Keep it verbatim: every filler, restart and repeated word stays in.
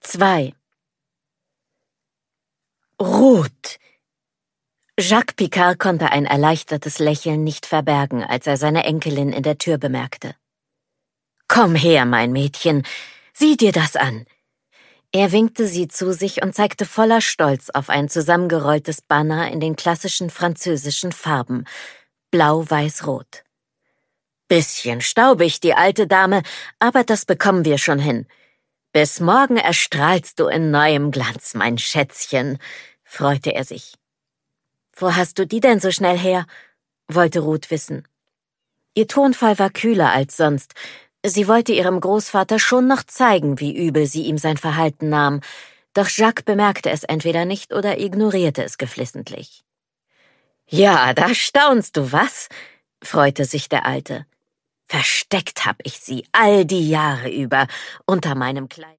zwei. Ruth! Jacques Picard konnte ein erleichtertes Lächeln nicht verbergen, als er seine Enkelin in der Tür bemerkte. »Komm her, mein Mädchen, sieh dir das an!« Er winkte sie zu sich und zeigte voller Stolz auf ein zusammengerolltes Banner in den klassischen französischen Farben, blau, weiß, rot. »Bisschen staubig, die alte Dame, aber das bekommen wir schon hin. Bis morgen erstrahlst du in neuem Glanz, mein Schätzchen«, freute er sich. »Wo hast du die denn so schnell her?« wollte Ruth wissen. Ihr Tonfall war kühler als sonst. Sie wollte ihrem Großvater schon noch zeigen, wie übel sie ihm sein Verhalten nahm, doch Jacques bemerkte es entweder nicht oder ignorierte es geflissentlich. »Ja, da staunst du, was?« freute sich der Alte. »Versteckt hab ich sie all die Jahre über unter meinem Kleid.«